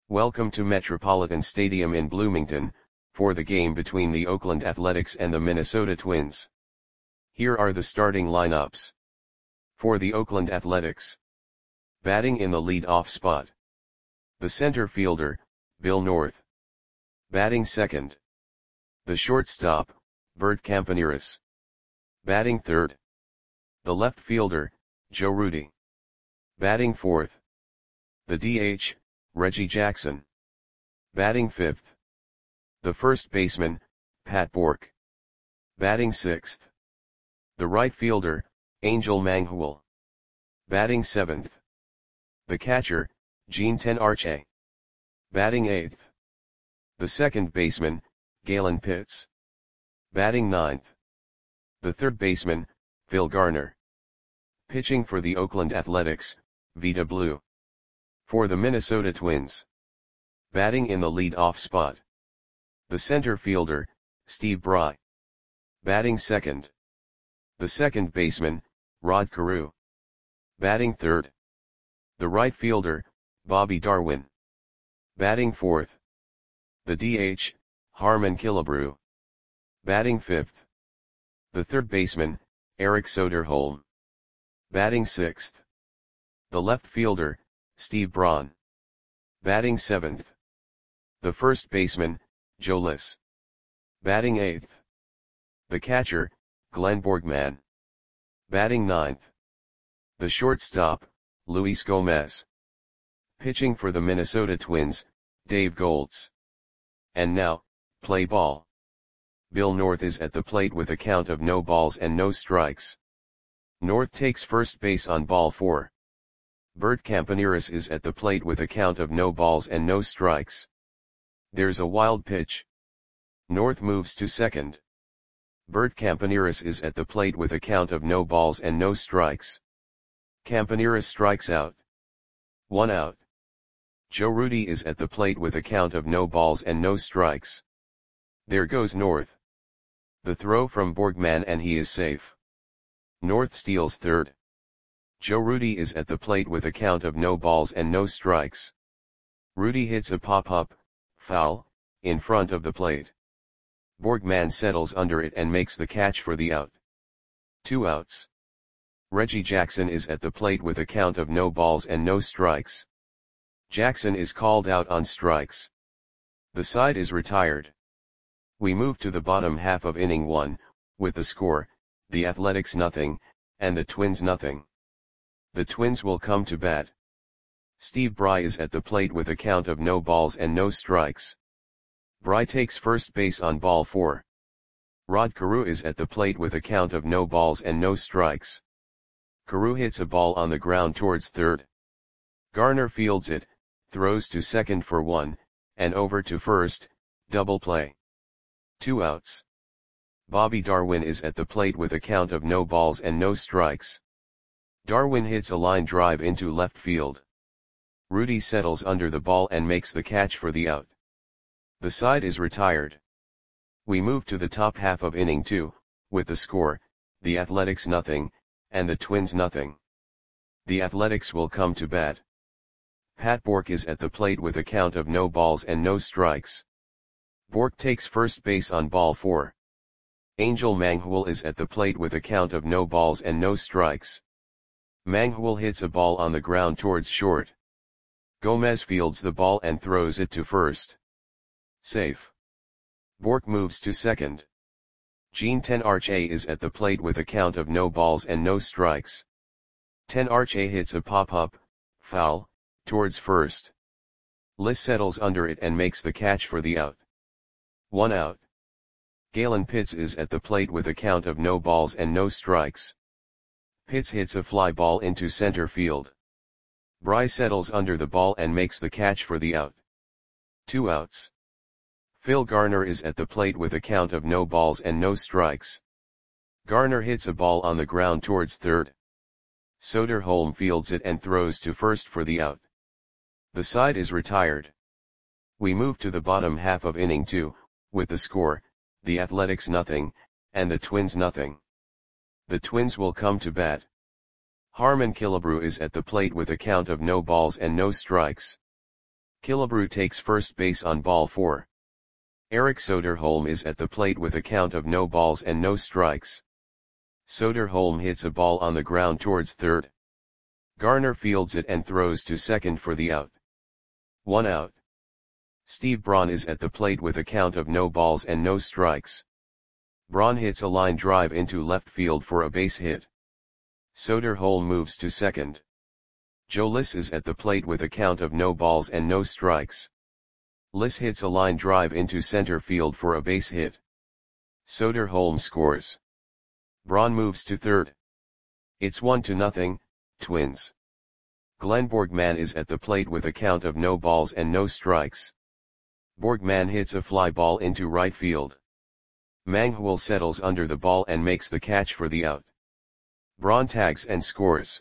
Welcome to Metropolitan Stadium in Bloomington, for the game between the Oakland Athletics and the Minnesota Twins. Here are the starting lineups. For the Oakland Athletics. Batting in the lead-off spot. The center fielder, Bill North. Batting second. The shortstop, Bert Campaneris. Batting third. The left fielder, Joe Rudi. Batting fourth. The DH, Reggie Jackson. Batting fifth. The first baseman, Pat Bourque. Batting sixth. The right fielder, Angel Manghul. Batting seventh. The catcher, Jean Tenarshe. Batting eighth. The second baseman, Galen Pitts. Batting ninth. The third baseman, Phil Garner. Pitching for the Oakland Athletics, Vida Blue. For the Minnesota Twins. Batting in the lead-off spot. The center fielder, Steve Bry. Batting second. The second baseman, Rod Carew. Batting third. The right fielder, Bobby Darwin. Batting fourth. The DH, Harmon Killebrew. Batting fifth. The third baseman, Eric Soderholm. Batting sixth. The left fielder, Steve Braun. Batting seventh. The first baseman, Joe Liss. Batting eighth. The catcher, Glenn Borgman. Batting ninth. The shortstop, Luis Gomez. Pitching for the Minnesota Twins, Dave Goltz. And now, play ball. Bill North is at the plate with a count of no balls and no strikes. North takes first base on ball 4. Bert Campaneris is at the plate with a count of no balls and no strikes. There's a wild pitch. North moves to second. Bert Campaneris is at the plate with a count of no balls and no strikes. Campaneris strikes out. 1 out. Joe Rudi is at the plate with a count of no balls and no strikes. There goes North. The throw from Borgman and he is safe. North steals third. Joe Rudi is at the plate with a count of no balls and no strikes. Rudi hits a pop-up, foul, in front of the plate. Borgman settles under it and makes the catch for the out. 2 outs. Reggie Jackson is at the plate with a count of no balls and no strikes. Jackson is called out on strikes. The side is retired. We move to the bottom half of inning 1, with the score, the Athletics 0, and the Twins 0. The Twins will come to bat. Steve Bry is at the plate with a count of no balls and no strikes. Bry takes first base on ball 4. Rod Carew is at the plate with a count of no balls and no strikes. Carew hits a ball on the ground towards third. Garner fields it, throws to second for 1, and over to first, double play. 2 outs. Bobby Darwin is at the plate with a count of no balls and no strikes. Darwin hits a line drive into left field. Rudi settles under the ball and makes the catch for the out. The side is retired. We move to the top half of inning 2, with the score, the Athletics 0, and the Twins 0. The Athletics will come to bat. Pat Bourque is at the plate with a count of no balls and no strikes. Bourque takes first base on ball 4. Angel Manghul is at the plate with a count of no balls and no strikes. Manghul hits a ball on the ground towards short. Gomez fields the ball and throws it to first. Safe. Bourque moves to second. Jean Tenarshe is at the plate with a count of no balls and no strikes. Tenarshe hits a pop-up, foul, towards first. Liss settles under it and makes the catch for the out. 1 out. Galen Pitts is at the plate with a count of no balls and no strikes. Pitts hits a fly ball into center field. Bry settles under the ball and makes the catch for the out. 2 outs. Phil Garner is at the plate with a count of no balls and no strikes. Garner hits a ball on the ground towards third. Soderholm fields it and throws to first for the out. The side is retired. We move to the bottom half of inning 2, with the score, the Athletics 0, and the Twins 0. The Twins will come to bat. Harmon Killebrew is at the plate with a count of no balls and no strikes. Killebrew takes first base on ball 4. Erik Soderholm is at the plate with a count of no balls and no strikes. Soderholm hits a ball on the ground towards third. Garner fields it and throws to second for the out. 1 out. Steve Braun is at the plate with a count of no balls and no strikes. Braun hits a line drive into left field for a base hit. Soderholm moves to second. Joe Liss is at the plate with a count of no balls and no strikes. Liss hits a line drive into center field for a base hit. Soderholm scores. Braun moves to third. It's 1-0, Twins. Glenn Borgman is at the plate with a count of no balls and no strikes. Borgman hits a fly ball into right field. Manghwal settles under the ball and makes the catch for the out. Braun tags and scores.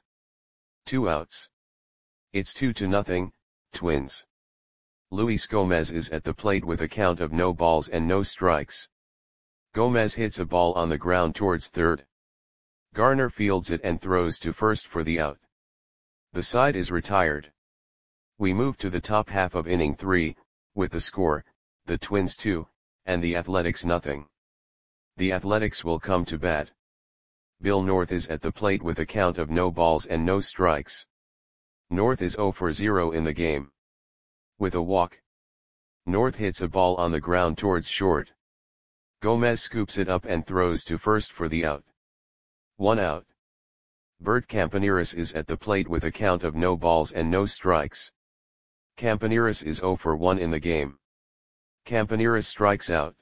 2 outs. It's 2-0, Twins. Luis Gomez is at the plate with a count of no balls and no strikes. Gomez hits a ball on the ground towards third. Garner fields it and throws to first for the out. The side is retired. We move to the top half of inning 3, with the score, the Twins 2, and the Athletics 0. The Athletics will come to bat. Bill North is at the plate with a count of no balls and no strikes. North is 0 for 0 in the game. With a walk. North hits a ball on the ground towards short. Gomez scoops it up and throws to first for the out. 1 out. Bert Campaneris is at the plate with a count of no balls and no strikes. Campaneris is 0 for 1 in the game. Campaneris strikes out.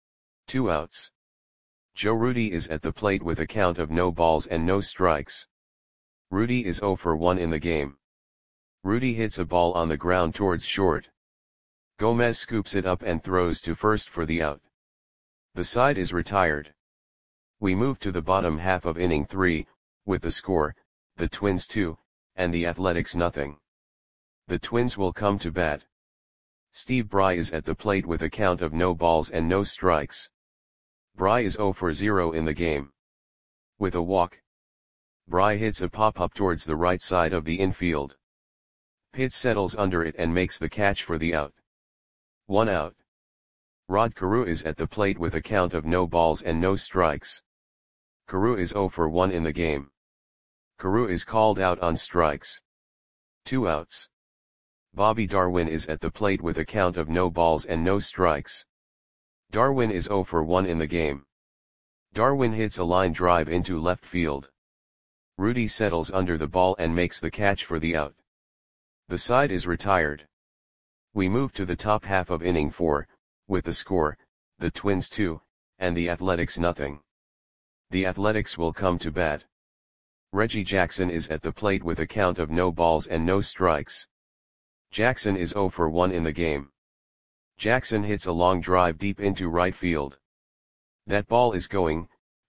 2 outs. Joe Rudi is at the plate with a count of no balls and no strikes. Rudi is 0 for 1 in the game. Rudi hits a ball on the ground towards short. Gomez scoops it up and throws to first for the out. The side is retired. We move to the bottom half of inning 3, with the score, the Twins 2, and the Athletics 0. The Twins will come to bat. Steve Bry is at the plate with a count of no balls and no strikes. Bry is 0 for 0 in the game. With a walk. Bry hits a pop-up towards the right side of the infield. Pitts settles under it and makes the catch for the out. 1 out. Rod Carew is at the plate with a count of no balls and no strikes. Carew is 0 for 1 in the game. Carew is called out on strikes. 2 outs. Bobby Darwin is at the plate with a count of no balls and no strikes. Darwin is 0 for 1 in the game. Darwin hits a line drive into left field. Rudi settles under the ball and makes the catch for the out. The side is retired. We move to the top half of inning 4, with the score, the Twins 2, and the Athletics 0. The Athletics will come to bat. Reggie Jackson is at the plate with a count of no balls and no strikes. Jackson is 0 for 1 in the game. Jackson hits a long drive deep into right field. That ball is gone.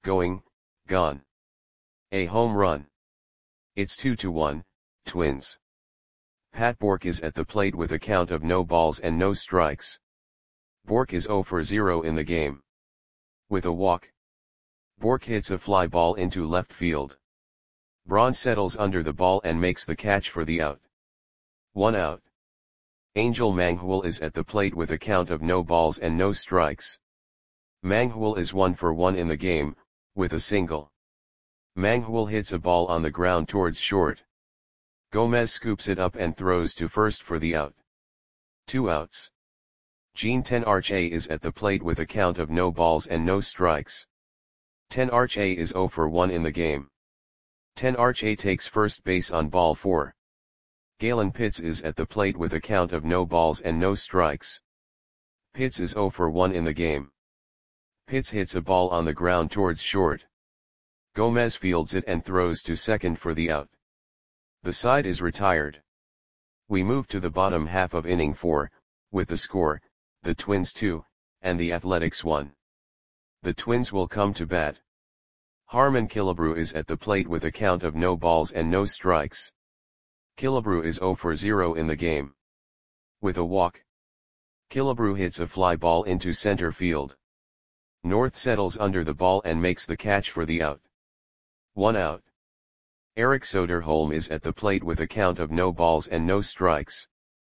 A home run. It's 2-1, Twins. Pat Bork is at the plate with a count of no balls and no strikes. Bork is 0 for 0 in the game. With a walk. Bork hits a fly ball into left field. Braun settles under the ball and makes the catch for the out. 1 out. Angel Manghwal is at the plate with a count of no balls and no strikes. Manghwal is 1 for 1 in the game, with a single. Manghwal hits a ball on the ground towards short. Gomez scoops it up and throws to first for the out. 2 outs. Gene Tenarche is at the plate with a count of no balls and no strikes. Tenarche is 0 for 1 in the game. Tenarche takes first base on ball 4. Galen Pitts is at the plate with a count of no balls and no strikes. Pitts is 0 for 1 in the game. Pitts hits a ball on the ground towards short. Gomez fields it and throws to second for the out. The side is retired. We move to the bottom half of inning 4, with the score, the Twins 2, and the Athletics 1. The Twins will come to bat. Harmon Killebrew is at the plate with a count of no balls and no strikes. Killebrew is 0 for 0 in the game. With a walk. Killebrew hits a fly ball into center field. North settles under the ball and makes the catch for the out. 1 out. Erik Soderholm is at the plate with a count of no balls and no strikes.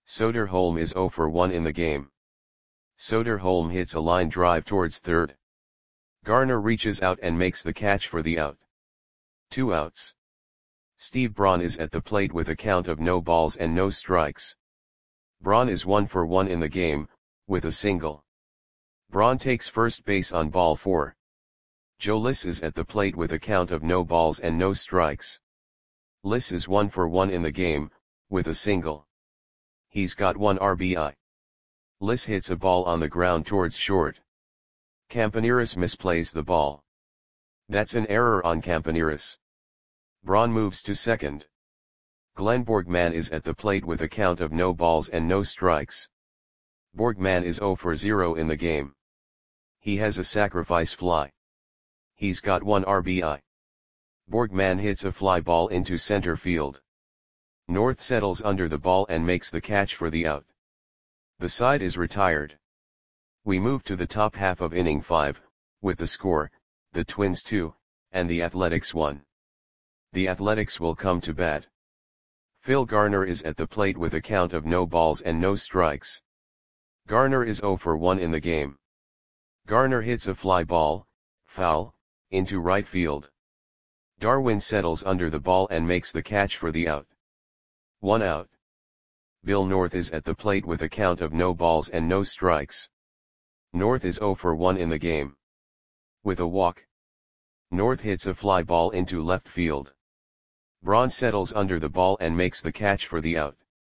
Soderholm is 0 for 1 in the game. Soderholm hits a line drive towards third. Garner reaches out and makes the catch for the out. 2 outs. Steve Braun is at the plate with a count of no balls and no strikes. Braun is 1 for 1 in the game, with a single. Braun takes first base on ball 4. Joe Liss is at the plate with a count of no balls and no strikes. Liss is 1 for 1 in the game, with a single. He's got 1 RBI. Liss hits a ball on the ground towards short. Campaneris misplays the ball. That's an error on Campaneris. Braun moves to second. Glenn Borgman is at the plate with a count of no balls and no strikes. Borgman is 0 for 0 in the game. He has a sacrifice fly. He's got 1 RBI. Borgman hits a fly ball into center field. North settles under the ball and makes the catch for the out. The side is retired. We move to the top half of inning 5, with the score, the Twins 2, and the Athletics 1. The Athletics will come to bat. Phil Garner is at the plate with a count of no balls and no strikes. Garner is 0 for 1 in the game. Garner hits a fly ball, foul, into right field. Darwin settles under the ball and makes the catch for the out. 1 out. Bill North is at the plate with a count of no balls and no strikes. North is 0 for 1 in the game. With a walk. North hits a fly ball into left field. Braun settles under the ball and makes the catch for the out.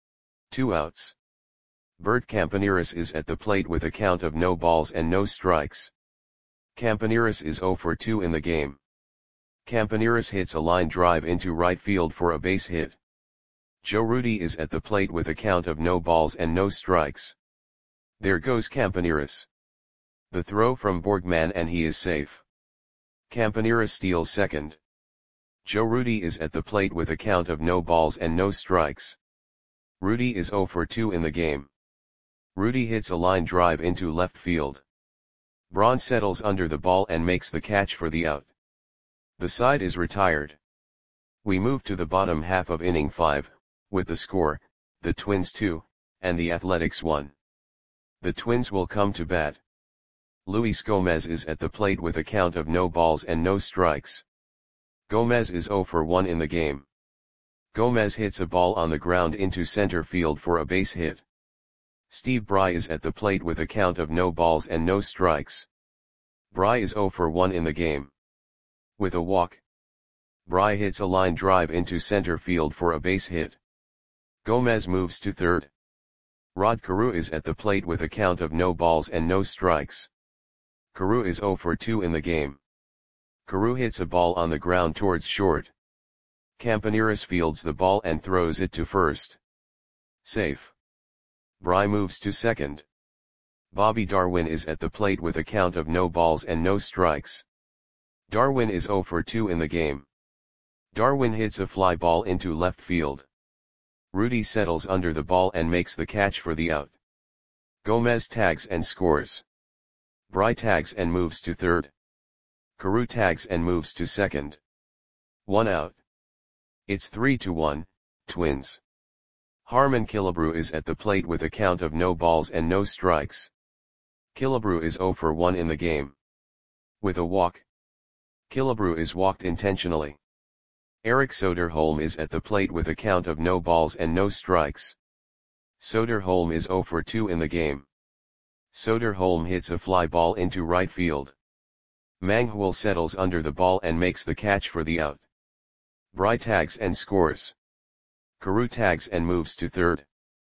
2 outs. Bert Campaneris is at the plate with a count of no balls and no strikes. Campaneris is 0 for 2 in the game. Campaneris hits a line drive into right field for a base hit. Joe Rudi is at the plate with a count of no balls and no strikes. There goes Campaneris. The throw from Borgman and he is safe. Campaneris steals second. Joe Rudi is at the plate with a count of no balls and no strikes. Rudi is 0 for 2 in the game. Rudi hits a line drive into left field. Braun settles under the ball and makes the catch for the out. The side is retired. We move to the bottom half of inning 5, with the score, the Twins 2, and the Athletics 1. The Twins will come to bat. Luis Gomez is at the plate with a count of no balls and no strikes. Gomez is 0 for 1 in the game. Gomez hits a ball on the ground into center field for a base hit. Steve Bry is at the plate with a count of no balls and no strikes. Bry is 0 for 1 in the game. With a walk. Bry hits a line drive into center field for a base hit. Gomez moves to third. Rod Carew is at the plate with a count of no balls and no strikes. Carew is 0 for 2 in the game. Carew hits a ball on the ground towards short. Campaneris fields the ball and throws it to first. Safe. Bry moves to second. Bobby Darwin is at the plate with a count of no balls and no strikes. Darwin is 0 for 2 in the game. Darwin hits a fly ball into left field. Rudi settles under the ball and makes the catch for the out. Gomez tags and scores. Bry tags and moves to third. Carew tags and moves to second. 1 out. It's 3-1, Twins. Harmon Killebrew is at the plate with a count of no balls and no strikes. Killebrew is 0 for 1 in the game. With a walk. Killebrew is walked intentionally. Eric Soderholm is at the plate with a count of no balls and no strikes. Soderholm is 0 for 2 in the game. Soderholm hits a fly ball into right field. Manghwal settles under the ball and makes the catch for the out. Bry tags and scores. Carew tags and moves to third.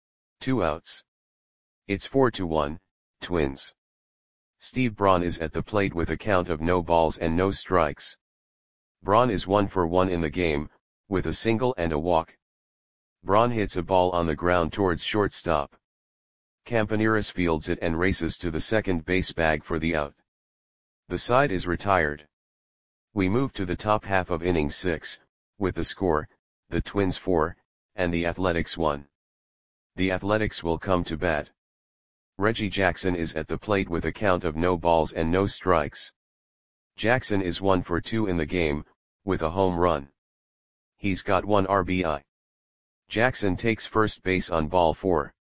2 outs. It's 4-1, Twins. Steve Braun is at the plate with a count of no balls and no strikes. Braun is 1 for 1 in the game, with a single and a walk. Braun hits a ball on the ground towards shortstop. Campaneris fields it and races to the second base bag for the out. The side is retired. We move to the top half of inning 6, with the score, the Twins 4, and the Athletics 1. The Athletics will come to bat. Reggie Jackson is at the plate with a count of no balls and no strikes. Jackson is 1 for 2 in the game, with a home run. He's got 1 RBI. Jackson takes first base on ball 4.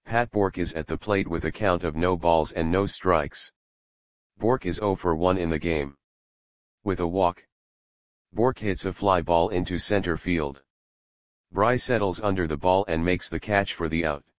Pat Bork is at the plate with a count of no balls and no strikes. Bork is 0 for 1 in the game. With a walk, Bork hits a fly ball into center field. Bry settles under the ball and makes the catch for the out.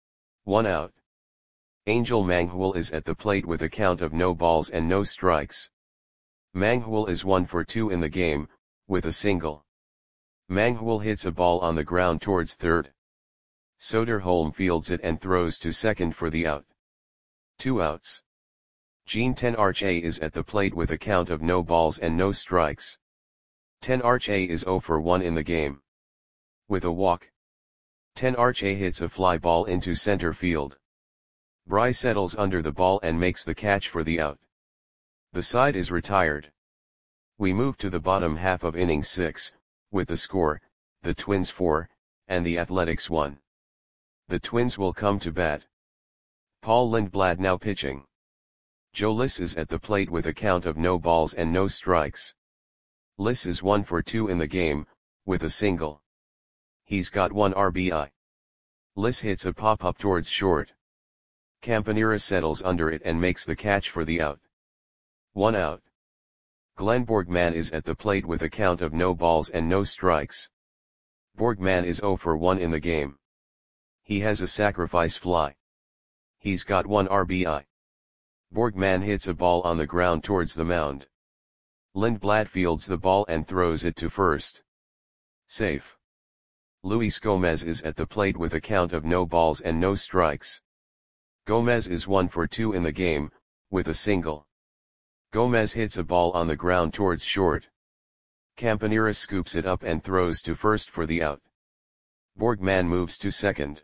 1 out. Angel Manghwal is at the plate with a count of no balls and no strikes. Manghwal is 1 for 2 in the game, with a single. Manghwal hits a ball on the ground towards third. Soderholm fields it and throws to second for the out. 2 outs. Jean Tenarche is at the plate with a count of no balls and no strikes. Tenarche is 0 for 1 in the game. With a walk, Tenarche hits a fly ball into center field. Bry settles under the ball and makes the catch for the out. The side is retired. We move to the bottom half of inning 6, with the score, the Twins 4, and the Athletics 1. The Twins will come to bat. Paul Lindblad now pitching. Joe Liss is at the plate with a count of no balls and no strikes. Liss is 1 for 2 in the game, with a single. He's got 1 RBI. Liss hits a pop-up towards short. Campanera settles under it and makes the catch for the out. 1 out. Glenn Borgman is at the plate with a count of no balls and no strikes. Borgman is 0 for 1 in the game. He has a sacrifice fly. He's got 1 RBI. Borgman hits a ball on the ground towards the mound. Lindblad fields the ball and throws it to first. Safe. Luis Gomez is at the plate with a count of no balls and no strikes. Gomez is 1 for 2 in the game, with a single. Gomez hits a ball on the ground towards short. Campanera scoops it up and throws to first for the out. Borgman moves to second.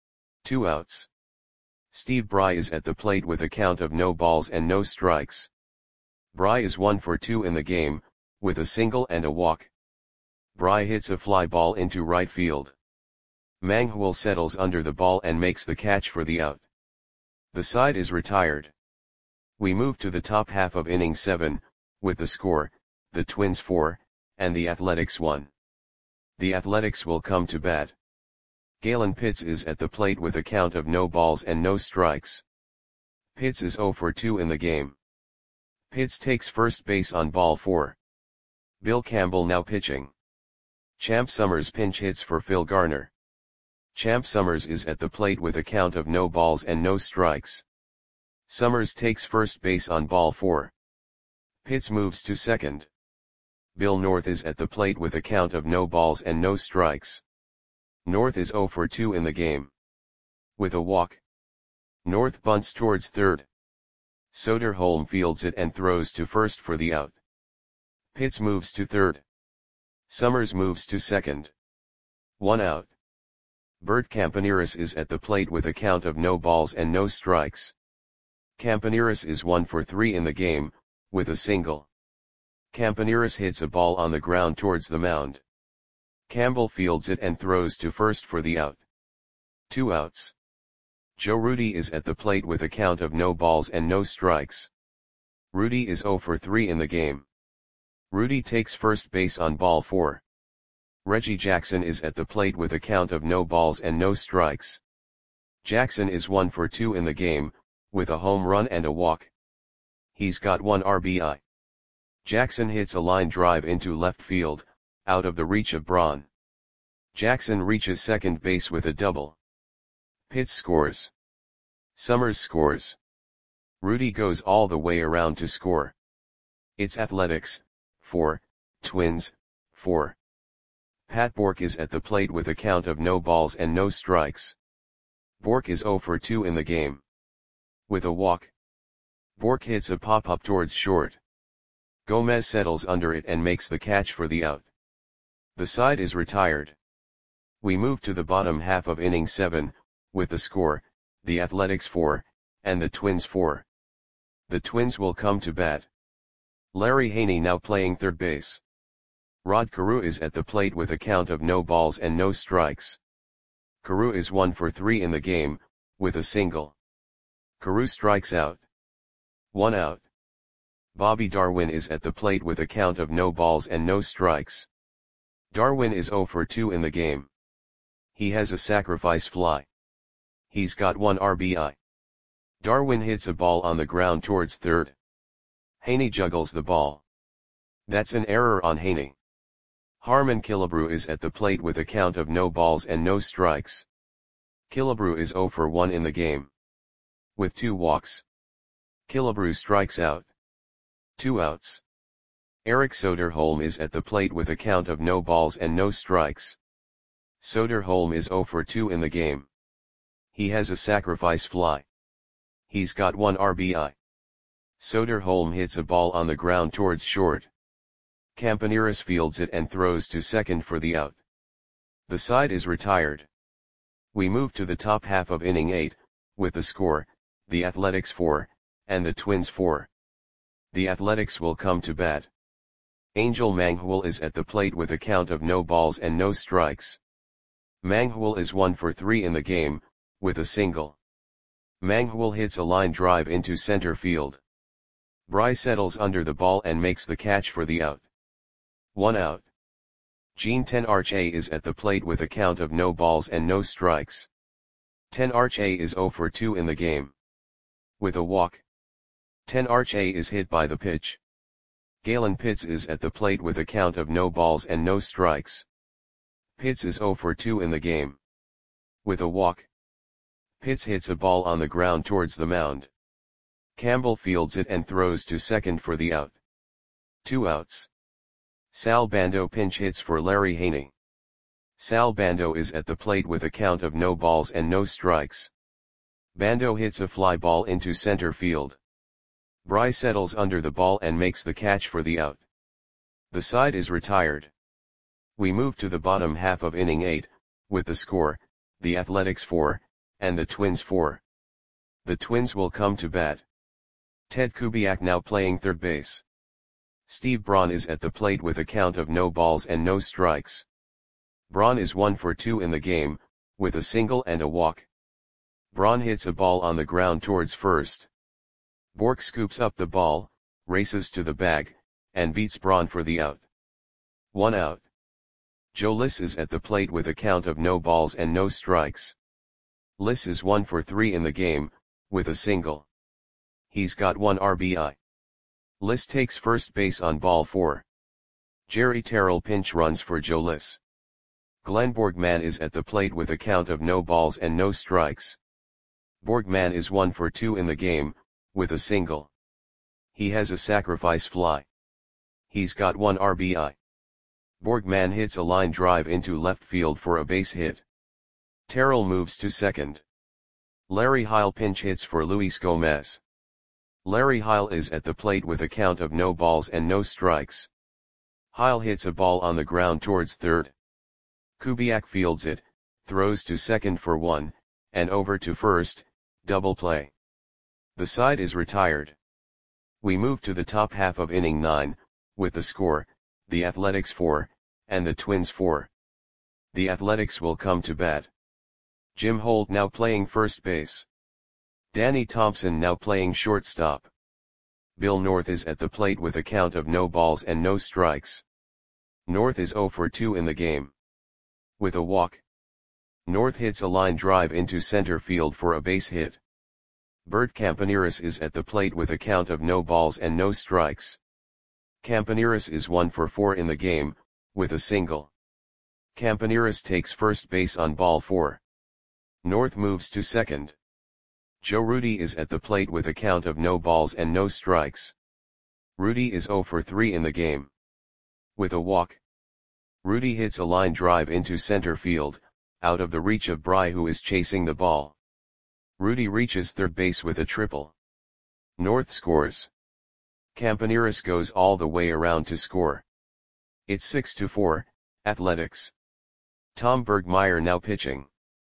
2 outs. Steve Bry is at the plate with a count of no balls and no strikes. Bry is 1 for 2 in the game, with a single and a walk. Bry hits a fly ball into right field. Manghwal settles under the ball and makes the catch for the out. The side is retired. We move to the top half of inning 7, with the score, the Twins 4, and the Athletics 1. The Athletics will come to bat. Galen Pitts is at the plate with a count of no balls and no strikes. Pitts is 0 for 2 in the game. Pitts takes first base on ball 4. Bill Campbell now pitching. Champ Summers pinch hits for Phil Garner. Champ Summers is at the plate with a count of no balls and no strikes. Summers takes first base on ball 4. Pitts moves to second. Bill North is at the plate with a count of no balls and no strikes. North is 0 for 2 in the game. With a walk, North bunts towards third. Soderholm fields it and throws to first for the out. Pitts moves to third. Summers moves to second. 1 out. Bert Campaneris is at the plate with a count of no balls and no strikes. Campaneris is 1 for 3 in the game, with a single. Campaneris hits a ball on the ground towards the mound. Campbell fields it and throws to first for the out. 2 outs. Joe Rudi is at the plate with a count of no balls and no strikes. Rudi is 0 for 3 in the game. Rudi takes first base on ball 4. Reggie Jackson is at the plate with a count of no balls and no strikes. Jackson is 1 for 2 in the game, with a home run and a walk. He's got 1 RBI. Jackson hits a line drive into left field, out of the reach of Braun. Jackson reaches second base with a double. Pitts scores. Summers scores. Rudi goes all the way around to score. It's Athletics 4, Twins 4. Pat Bork is at the plate with a count of no balls and no strikes. Bork is 0 for 2 in the game. With a walk, Bork hits a pop-up towards short. Gomez settles under it and makes the catch for the out. The side is retired. We move to the bottom half of inning 7, with the score, the Athletics 4, and the Twins 4. The Twins will come to bat. Larry Haney now playing third base. Rod Carew is at the plate with a count of no balls and no strikes. Carew is 1 for 3 in the game, with a single. Carew strikes out. 1 out. Bobby Darwin is at the plate with a count of no balls and no strikes. Darwin is 0 for 2 in the game. He has a sacrifice fly. He's got 1 RBI. Darwin hits a ball on the ground towards third. Haney juggles the ball. That's an error on Haney. Harmon Killebrew is at the plate with a count of no balls and no strikes. Killebrew is 0 for 1 in the game. With 2 walks. Killebrew strikes out. 2 outs. Eric Soderholm is at the plate with a count of no balls and no strikes. Soderholm is 0 for 2 in the game. He has a sacrifice fly. He's got 1 RBI. Soderholm hits a ball on the ground towards short. Campaneris fields it and throws to second for the out. The side is retired. We move to the top half of inning 8, with the score, the Athletics 4, and the Twins 4. The Athletics will come to bat. Angel Manghwal is at the plate with a count of no balls and no strikes. Manghwal is 1 for 3 in the game, with a single. Manghwal hits a line drive into center field. Bry settles under the ball and makes the catch for the out. 1 out. Gene Tenarche is at the plate with a count of no balls and no strikes. Tenarche is 0 for 2 in the game. With a walk. Tenarche is hit by the pitch. Galen Pitts is at the plate with a count of no balls and no strikes. Pitts is 0 for 2 in the game. With a walk. Pitts hits a ball on the ground towards the mound. Campbell fields it and throws to second for the out. 2 outs. Sal Bando pinch hits for Larry Haney. Sal Bando is at the plate with a count of no balls and no strikes. Bando hits a fly ball into center field. Bry settles under the ball and makes the catch for the out. The side is retired. We move to the bottom half of inning 8, with the score, the Athletics 4, and the Twins 4. The Twins will come to bat. Ted Kubiak now playing third base. Steve Braun is at the plate with a count of no balls and no strikes. Braun is 1 for 2 in the game, with a single and a walk. Braun hits a ball on the ground towards first. Bork scoops up the ball, races to the bag, and beats Braun for the out. 1 out. Joe Liss is at the plate with a count of no balls and no strikes. Liss is 1 for 3 in the game, with a single. He's got 1 RBI. Liss takes first base on ball 4. Jerry Terrell pinch runs for Joe Liss. Glenn Borgman is at the plate with a count of no balls and no strikes. Borgman is 1 for 2 in the game, with a single. He has a sacrifice fly. He's got 1 RBI. Borgman hits a line drive into left field for a base hit. Terrell moves to second. Larry Heil pinch hits for Luis Gomez. Larry Heil is at the plate with a count of no balls and no strikes. Heil hits a ball on the ground towards third. Kubiak fields it, throws to second for 1, and over to first, double play. The side is retired. We move to the top half of inning 9, with the score, the Athletics 4, and the Twins 4. The Athletics will come to bat. Jim Holt now playing first base. Danny Thompson now playing shortstop. Bill North is at the plate with a count of no balls and no strikes. North is 0 for 2 in the game. With a walk. North hits a line drive into center field for a base hit. Bert Campaneris is at the plate with a count of no balls and no strikes. Campaneris is 1 for 4 in the game, with a single. Campaneris takes first base on ball 4. North moves to second. Joe Rudi is at the plate with a count of no balls and no strikes. Rudi is 0 for 3 in the game. With a walk. Rudi hits a line drive into center field, out of the reach of Bry, who is chasing the ball. Rudi reaches third base with a triple. North scores. Campaneris goes all the way around to score. It's 6-4, Athletics. Tom Bergmeyer now pitching.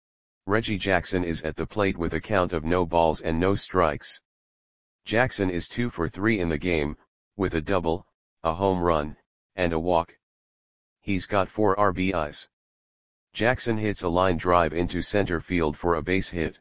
Reggie Jackson is at the plate with a count of no balls and no strikes. Jackson is 2 for 3 in the game, with a double, a home run, and a walk. He's got 4 RBIs. Jackson hits a line drive into center field for a base hit.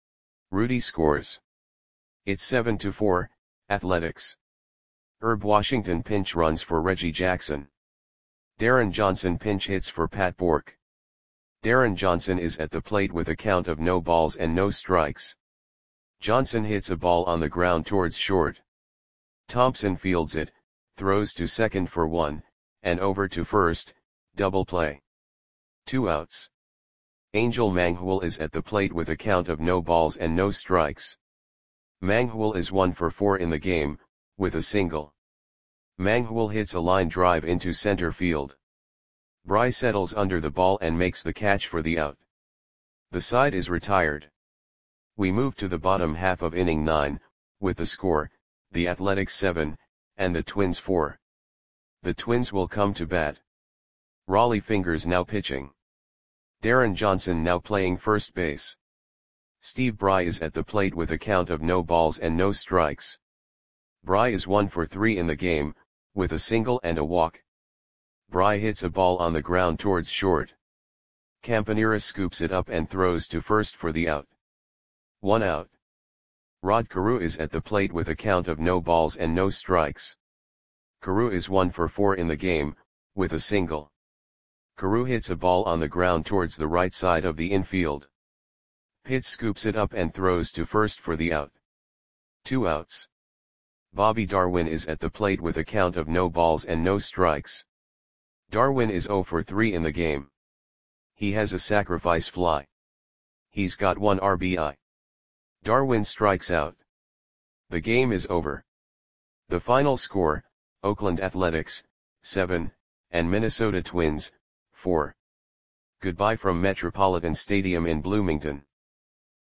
Rudi scores. It's 7-4, Athletics. Herb Washington pinch runs for Reggie Jackson. Darren Johnson pinch hits for Pat Bork. Darren Johnson is at the plate with a count of no balls and no strikes. Johnson hits a ball on the ground towards short. Thompson fields it, throws to second for 1, and over to first, double play. 2 outs. Angel Manghwal is at the plate with a count of no balls and no strikes. Manghwal is 1 for 4 in the game, with a single. Manghwal hits a line drive into center field. Bry settles under the ball and makes the catch for the out. The side is retired. We move to the bottom half of inning 9, with the score, the Athletics 7, and the Twins 4. The Twins will come to bat. Raleigh Fingers now pitching. Darren Johnson now playing first base. Steve Bry is at the plate with a count of no balls and no strikes. Bry is 1 for 3 in the game, with a single and a walk. Bry hits a ball on the ground towards short. Campanera scoops it up and throws to first for the out. 1 out. Rod Carew is at the plate with a count of no balls and no strikes. Carew is 1 for 4 in the game, with a single. Carew hits a ball on the ground towards the right side of the infield. Pitts scoops it up and throws to first for the out. 2 outs. Bobby Darwin is at the plate with a count of no balls and no strikes. Darwin is 0 for 3 in the game. He has a sacrifice fly. He's got 1 RBI. Darwin strikes out. The game is over. The final score, Oakland Athletics, 7, and Minnesota Twins, 4. Goodbye from Metropolitan Stadium in Bloomington.